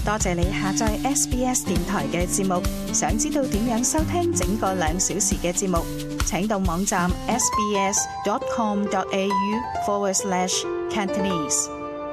多謝你下載 SBS 電台嘅節目。想知道點樣收聽整個2小時嘅節目，請到網站 sbs.com.au/Cantonese。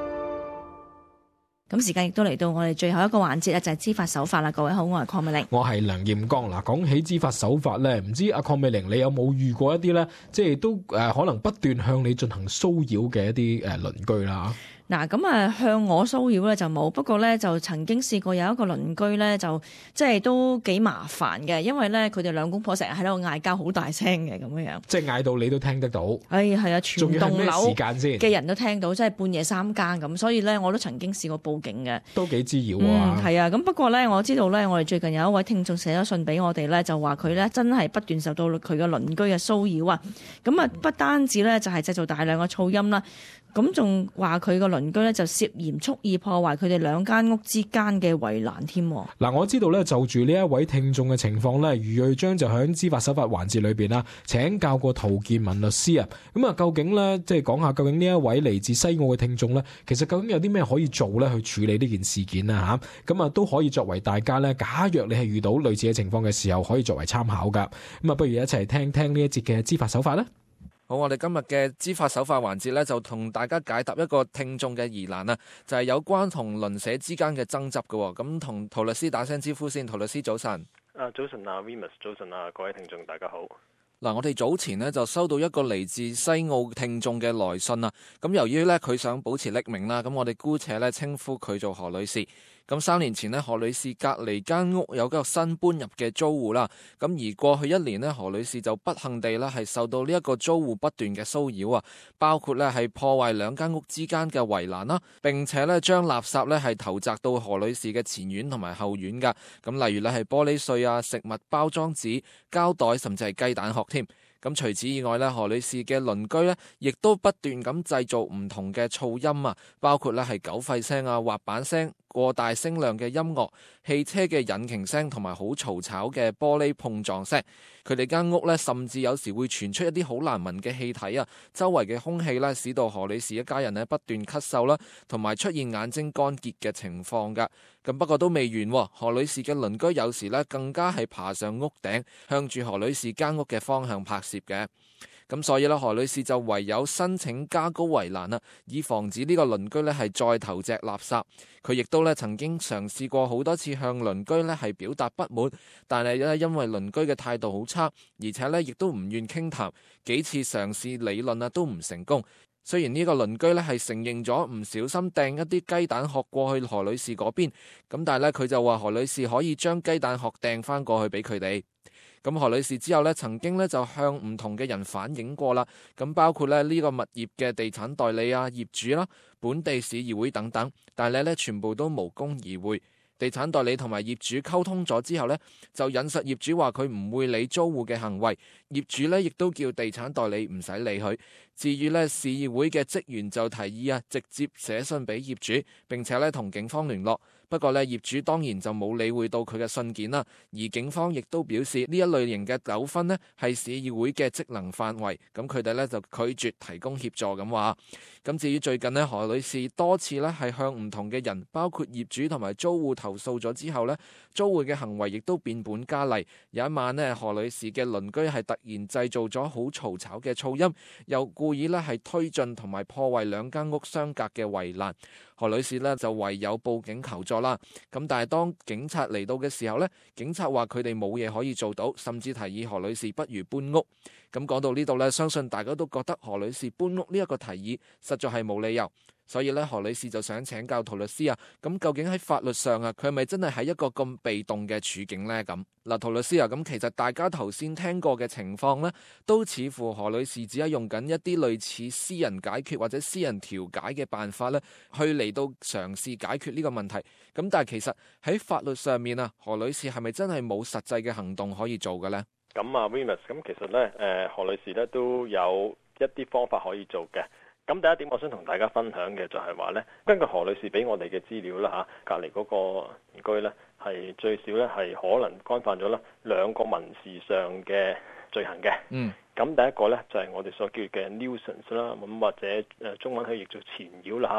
咁時間亦都嚟到我哋最後一個環節啦，就係知法守法啦。各位好，我係鄺美玲， 我係梁艷剛。嗱，講起知法守法咧，唔知阿鄺美玲你有冇遇過一啲咧，即係都可能不斷向你進行騷擾嘅一啲鄰居啦？ 嗱，咁向我騷擾咧就冇，不過咧就曾經試過有一個鄰居咧就即係都幾麻煩嘅，因為咧佢哋兩公婆成日喺度嗌交，好大聲嘅咁樣。即係嗌到你都聽得到。 係啊，全棟樓時間先嘅人都聽到，即係半夜3更咁，所以咧我都曾經試過報警嘅。 都幾滋擾喎。 係啊，咁不過咧我知道咧，我哋最近有一位聽眾寫咗信俾我哋咧，就話佢咧真係不斷受到佢嘅鄰居嘅騷擾啊。咁啊，不單止咧就係製造大量嘅噪音啦。咁仲話佢個鄰居咧就涉嫌蓄意破壞佢哋2間屋之間嘅圍欄添。 嗱，我知道咧就住呢一位聽眾嘅情況咧，余瑞章就喺知法守法環節裏邊啦，請教過陶建文律師啊。咁啊，究竟咧即係講下究竟呢一位嚟自西澳嘅聽眾咧，其實究竟有啲咩可以做咧去處理呢件事件啊？嚇，咁啊都可以作為大家咧，假若你係遇到類似嘅情況嘅時候，可以作為參考噶。咁啊，不如一齊聽聽呢一節嘅知法守法啦。 好，我哋今日嘅知法守法環節呢，就同大家解答一個聽眾嘅疑難啊，就係有關同鄰舍之間嘅爭執嘅。咁同陶律師打聲招呼先，陶律師早晨。 早晨啊 Remus， 早晨啊各位聽眾大家好。 嗱，我哋早前呢，就收到一個嚟自西澳聽眾嘅來信啊。咁由於呢，佢想保持匿名啦，咁我哋姑且呢稱呼佢做何女士。咁3年前呢，何女士隔離間屋有個新搬入嘅租戶啦。咁而過去1年呢，何女士就不幸地呢係受到呢一個租戶不斷嘅騷擾啊，包括呢係破壞2間屋之間嘅圍欄啦，並且呢將垃圾呢係投擲到何女士嘅前院同埋後院噶。咁例如呢係玻璃碎啊、食物包裝紙、膠袋，甚至係雞蛋殼添。咁除此以外呢，何女士嘅鄰居呢亦都不斷咁製造唔同嘅噪音啊，包括呢係狗吠聲啊、滑板聲、過大聲量嘅音樂、汽車嘅引擎聲同埋好嘈吵嘅玻璃碰撞聲。佢哋間屋呢，甚至有時會傳出一啲好難聞嘅氣體啊，周圍嘅空氣呢，使到何女士一家人呢不斷咳嗽啦，同埋出現眼睛乾結嘅情況噶。咁不過都未完，何女士嘅鄰居有時呢更加係爬上屋頂，向住何女士間屋嘅方向拍攝嘅。咁所以呢，何女士就唯有申請加高圍欄啦，以防止呢個鄰居呢係再投擲垃圾。佢亦都呢曾經嘗試過好多次向鄰居呢係表達不滿，但係呢因為鄰居嘅態度好差，而且呢亦都唔願傾談，幾次嘗試理論啊都唔成功。雖然呢個鄰居呢係承認咗唔小心掟一啲雞蛋殼過去何女士嗰邊，咁但係呢，佢就話何女士可以將雞蛋殼掟翻過去俾佢哋。咁何女士之後呢，曾經呢就向唔同嘅人反映過啦，咁包括呢個物業嘅地產代理啊、業主啦、本地市議會等等，但係呢全部都無功而回。地產代理同埋業主溝通咗之後呢，就引述業主話佢唔會理租戶嘅行為，業主呢亦都叫地產代理唔使理佢。至於呢市議會嘅職員就提議啊，直接寫信俾業主，並且呢同警方聯絡。不過呢，業主當然就冇理會到佢嘅信件啦，而警方亦都表示呢一類型嘅糾紛呢係市議會嘅職能範圍，咁佢哋呢就拒絕提供協助咁話。咁至於最近呢，何女士多次呢係向唔同嘅人，包括業主同埋租戶投訴咗之後呢，租戶嘅行為亦都變本加厲。有一晚呢，何女士嘅鄰居係突然製造咗好嘈吵嘅噪音，又故意呢係推進同埋破壞2間屋相隔嘅圍欄。何女士呢就唯有報警求助啦。咁但係當警察嚟到嘅時候呢，警察話佢哋冇嘢可以做到，甚至提議何女士不如搬屋。咁講到呢度呢，相信大家都覺得何女士搬屋呢一個提議實在係冇理由。所以呢，何女士就想請教陶律師啊，咁究竟喺法律上啊，佢係咪真係喺一個咁被動嘅處境呢？咁嗱，陶律師啊，咁其實大家頭先聽過嘅情況呢，都似乎何女士只係用緊一啲類似私人解決或者私人調解嘅辦法呢，去嚟到嘗試解決呢個問題。咁但係其實喺法律上面啊，何女士係咪真係冇實際嘅行動可以做嘅呢？ 咁啊 Remus， 咁其實呢，何女士呢都有一啲方法可以做嘅。咁第一點，我想同大家分享嘅就係話呢，根據何女士俾我哋嘅資料啦嚇，隔離嗰個鄰居呢係最少呢係可能干犯咗呢2個民事上嘅罪行嘅。咁第一個呢就係我哋所叫嘅 nuisance 啦，咁或者中文可以譯做纏擾啦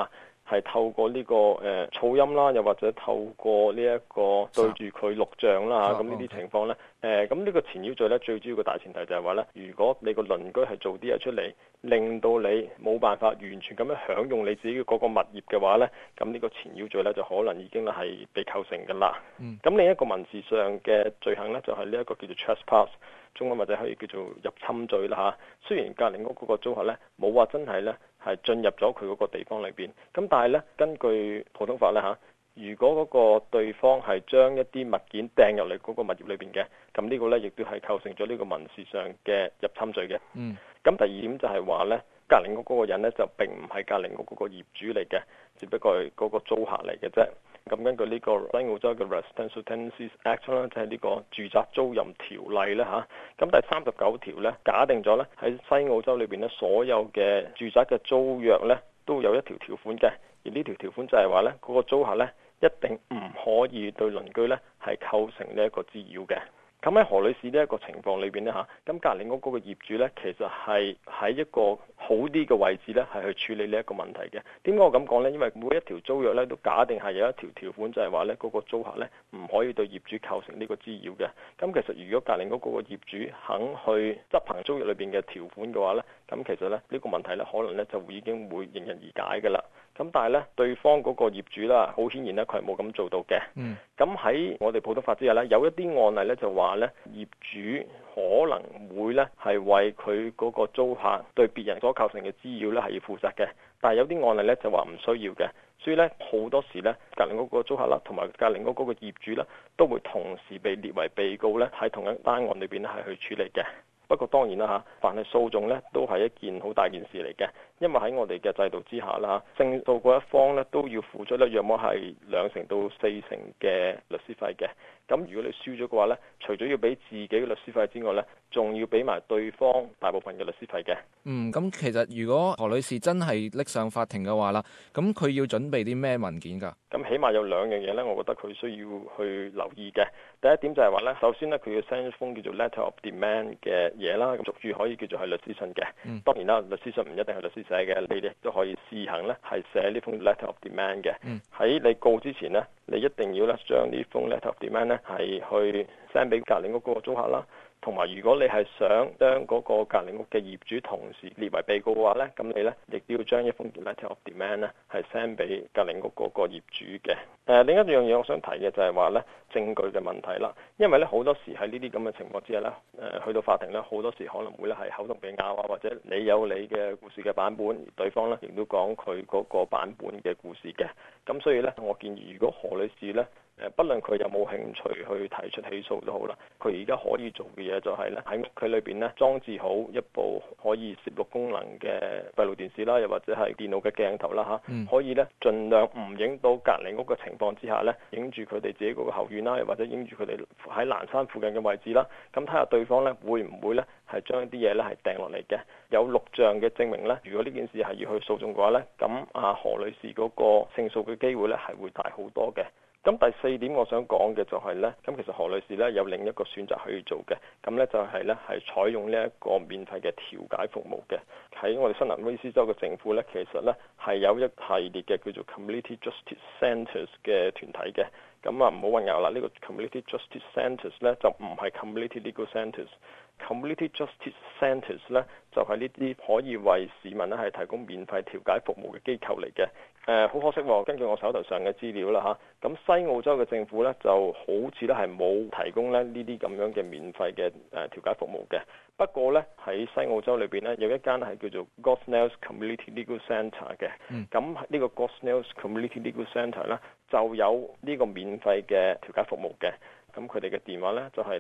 係透過呢個噪音啦，又或者透過呢一個對住佢錄像啦嚇，咁呢啲情況咧，咁呢個纏擾罪咧，最主要嘅大前提就係話咧，如果你個鄰居係做啲嘢出嚟，令到你冇辦法完全咁樣享用你自己嗰個物業嘅話咧，咁呢個纏擾罪咧就可能已經係被構成㗎啦。咁另一個民事上嘅罪行咧，就係呢一個叫做 trespass， 中文或者可以叫做入侵罪啦嚇。雖然隔離屋嗰個租客咧冇話真係咧係進入咗佢嗰個地方裏邊，咁但係咧根據普通法咧嚇，如果嗰個對方係將一啲物件掟入嚟嗰個物業裏邊嘅，咁呢個咧亦都係構成咗呢個民事上嘅入侵罪嘅。咁第二點就係話咧，隔離屋嗰個人咧就並唔係隔離屋嗰個業主嚟嘅，只不過係嗰個租客嚟嘅啫。咁根據呢個西澳洲嘅 Residential Tenancies Act 啦，即係呢個住宅租賃條例咧嚇。咁第39條咧，假定咗咧喺西澳洲裏邊咧，所有嘅住宅嘅租約咧都有一條條款嘅，而呢條條款就係話咧，嗰個租客咧一定唔可以對鄰居咧係構成呢一個滋擾嘅。咁喺何女士呢一個情況裏邊呢，嚇，咁隔離屋嗰個業主呢，其實係喺一個好啲嘅位置呢，係去處理呢一個問題嘅。點解我咁講呢？因為每一條租約呢，都假定係有一條條款，就係話呢嗰個租客呢唔可以對業主構成呢個滋擾嘅。咁其實如果隔離屋嗰個業主肯去執行租約裏邊嘅條款嘅話呢，咁其實呢個問題呢，可能呢就已經會迎刃而解㗎啦。咁但係咧，對方嗰個業主啦，好顯然咧，佢係冇咁做到嘅。咁喺我哋普通法之下咧，有一啲案例咧就話咧，業主可能會咧係為佢嗰個租客對別人所構成嘅滋擾咧係要負責嘅。但係有啲案例咧就話唔需要嘅。所以咧好多時咧，隔離屋嗰個租客啦，同埋隔離屋嗰個業主啦，都會同時被列為被告咧，喺同一單案裏邊咧係去處理嘅。不過當然啦嚇，凡係訴訟咧都係一件好大件事嚟嘅，因為喺我哋嘅制度之下啦，勝訴嗰一方咧都要付出咧約莫係2成到4成嘅律師費嘅。咁如果你輸咗嘅話咧，除咗要俾自己嘅律師費之外咧，仲要俾埋對方大部分嘅律師費嘅。 咁其實如果何女士真係拎上法庭嘅話啦，咁佢要準備啲咩文件㗎？ 咁起碼有2樣嘢咧，我覺得佢需要去留意嘅。第一點就係話咧，首先咧佢要 send 一封叫做 letter of demand 嘅嘢啦，咁俗語可以叫做係律師信嘅。當然啦，律師信唔一定係律師寫嘅，你哋都可以試行咧係寫呢封 letter of demand 嘅。喺你告之前咧，你一定要咧將呢封 letter of demand 咧係去 send 俾隔離屋嗰個租客啦。同埋，如果你係想將嗰個隔離屋嘅業主同時列為被告嘅話咧，咁你咧亦都要將一封 letter of demand 咧係 send 俾隔離屋嗰個業主嘅。另一樣嘢我想提嘅就係話咧證據嘅問題啦，因為咧好多時喺呢啲咁嘅情況之下咧，去到法庭咧好多時可能會咧係口同鼻拗啊，或者你有你嘅故事嘅版本，而對方咧亦都講佢嗰個版本嘅故事嘅。咁所以咧，我建議如果何女士咧，不論佢有冇興趣去提出起訴都好啦，佢而家可以做嘅嘢就係咧喺屋企裏邊咧裝置好一部可以攝錄功能嘅閉路電視啦，又或者係電腦嘅鏡頭啦嚇，可以咧盡量唔影到隔離屋嘅情況之下咧，影住佢哋自己嗰個後院啦，又或者影住佢哋喺欄山附近嘅位置啦，咁睇下對方咧會唔會咧係將一啲嘢咧係掟落嚟嘅，有錄像嘅證明咧，如果呢件事係要去訴訟嘅話咧，咁何女士嗰個勝訴嘅機會咧係會大好多嘅。咁第4點我想講嘅就係咧，咁其實何女士咧有另一個選擇可以做嘅，咁咧就係咧係採用呢一個免費嘅調解服務嘅。喺我哋新南威爾斯州嘅政府咧，其實咧係有一系列嘅叫做 Community Justice Centres 嘅團體嘅。咁唔好混淆啦，呢個 Community Justice Centres 咧就唔係 Community Legal Centres。Community Justice Centres 咧就係呢啲可以為市民咧係提供免費調解服務嘅機構嚟嘅。好可惜喎，根據我手頭上嘅資料啦嚇，咁西澳洲嘅政府咧就好似咧係冇提供咧呢啲咁樣嘅免費嘅調解服務嘅。不過咧喺西澳洲裏邊咧有一間係叫做 Gosnells Community Legal Centre 嘅。咁呢個 Gosnells Community Legal Centre 咧就有呢個免費嘅調解服務嘅。咁佢哋嘅電話咧就係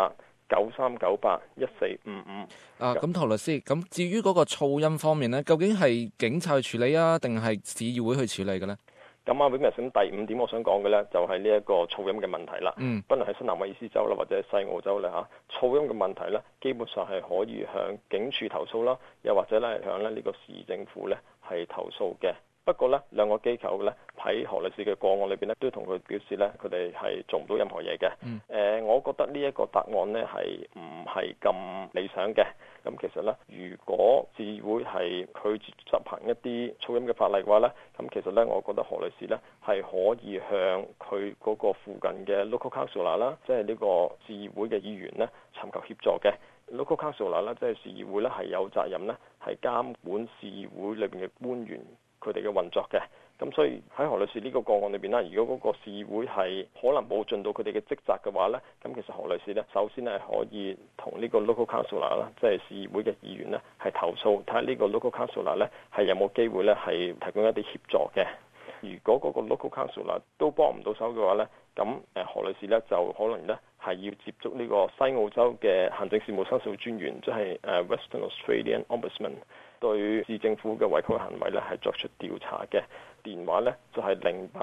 0893981455。 咁何律師，咁至於嗰個噪音方面咧，究竟係警察去處理啊，定係市議會去處理嘅咧？ 咁William，咁第5點我想講嘅咧，就係呢一個噪音嘅問題啦。不論係新南威爾斯州啦，或者係西澳洲咧嚇，噪音嘅問題咧，基本上係可以向警署投訴啦，又或者咧係向呢個市政府咧係投訴嘅。 不過呢，兩個機構呢喺何女士嘅個案裏邊呢，都同佢表示呢，佢哋係做唔到任何嘢嘅。我覺得呢一個答案呢係唔係咁理想嘅。咁其實呢，如果市議會係拒絕執行一啲噪音嘅法例嘅話呢，咁其實呢，我覺得何女士呢係可以向佢嗰個附近嘅 local councillor 啦，即係呢個市議會嘅議員呢尋求協助嘅。local councillor 啦，即係市議會呢係有責任呢係監管市議會裏邊嘅官員佢哋嘅運作嘅。咁所以喺何女士呢個個案裏邊啦，如果嗰個市議會係可能冇盡到佢哋嘅職責嘅話呢，咁其實何女士呢首先係可以同呢個 local councillor 啦，即係市議會嘅議員呢係投訴，睇下呢個 local councillor 呢係有冇機會呢係提供一啲協助嘅。如果嗰個 local councillor 都幫唔到手嘅話呢，咁何女士呢就可能呢係要接觸呢個西澳洲嘅行政事務申訴專員，即係Western Australian Ombudsman， 對市政府嘅違規行為呢係作出調查嘅。電話呢就係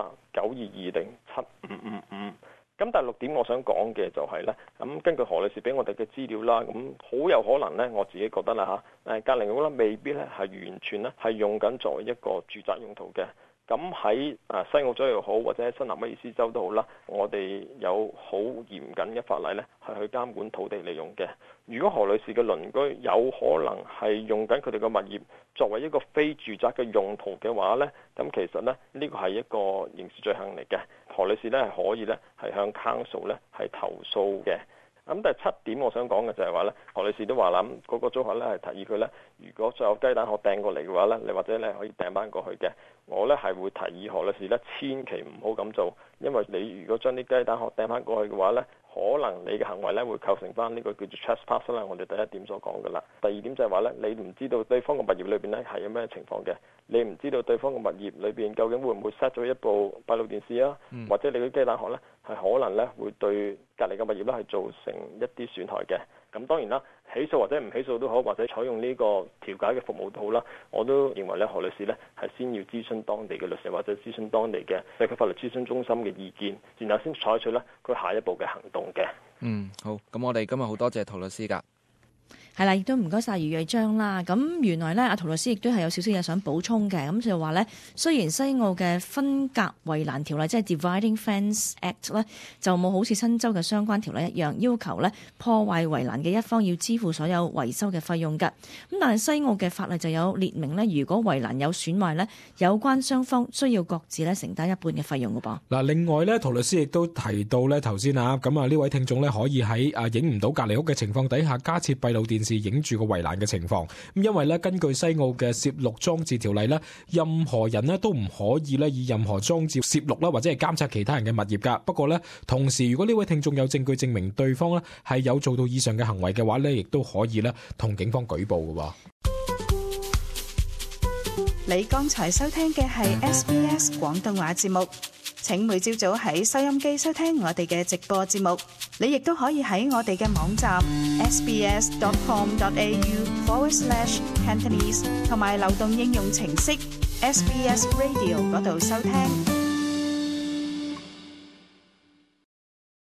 0892207555。咁第六點我想講嘅就係呢，咁根據何女士俾我哋嘅資料啦，咁好有可能呢，我自己覺得啦嚇，隔離屋呢未必呢係完全呢係用緊作為一個住宅用途嘅。咁喺西澳洲又好，或者喺新南威爾斯州都好啦，我哋有好嚴謹嘅法例呢係去監管土地利用嘅。如果何女士嘅鄰居有可能係用緊佢哋嘅物業作為一個非住宅嘅用途嘅話呢，咁其實呢個係一個刑事罪行嚟嘅。何女士呢係可以呢係向 council 呢係投訴嘅。咁第七點我想講嘅就係話呢，何女士都話啦，嗰個租客呢係提議佢呢，如果再有雞蛋殼掟過嚟嘅話呢，你或者呢可以掟翻過去嘅。我呢係會提議何女士呢千祈唔好咁做，因為你如果將啲雞蛋殼掟翻過去嘅話呢，可能你嘅行為呢會構成翻呢個叫做 trespass 啦，我哋第一點所講嘅啦。第二點就係話呢，你唔知道對方嘅物業裏邊呢係有咩情況嘅，你唔知道對方嘅物業裏邊究竟會唔會 set 咗一部閉路電視啊，或者你嘅雞蛋殼呢係可能呢會對隔離嘅物業呢係造成一啲損害嘅。咁當然啦，起訴或者唔起訴都好，或者採用呢個調解嘅服務都好啦，我都認為咧何女士呢係先要諮詢當地嘅律師或者諮詢當地嘅社區法律諮詢中心嘅意見，然後先採取咧佢下一步嘅行動嘅。 好，咁我哋今日好多謝陶律師㗎。 係啦，亦都唔該晒余瑞章啦。咁原來咧，阿陶律師亦都係有少少嘢想補充嘅。咁就話咧，雖然西澳嘅分隔圍欄條例，即係 Dividing Fence Act 咧，就冇好似新州嘅相關條例一樣要求咧破壞圍欄嘅一方要支付所有維修嘅費用㗎。咁但係西澳嘅法例就有列明咧，如果圍欄有損壞咧，有關雙方需要各自咧承擔一半嘅費用㗎噃。 嗱，另外咧，陶律師亦都提到咧頭先啊，咁啊呢位聽眾咧可以喺影唔到隔離屋嘅情況底下加設閉路電視影住個圍欄嘅情況，咁因為咧根據西澳嘅攝錄裝置條例咧，任何人咧都唔可以咧以任何裝置攝錄啦或者係監察其他人嘅物業噶。不過咧，同時如果呢位聽眾有證據證明對方咧係有做到以上嘅行為嘅話咧，亦都可以咧同警方舉報嘅。 你剛才收聽嘅係 SBS 廣東話節目。請每朝早喺收音機收聽我哋嘅直播節目，你亦都可以喺我哋嘅網站 sbs.com.au/Cantonese 同埋流動應用程式 SBS Radio 嗰度收聽。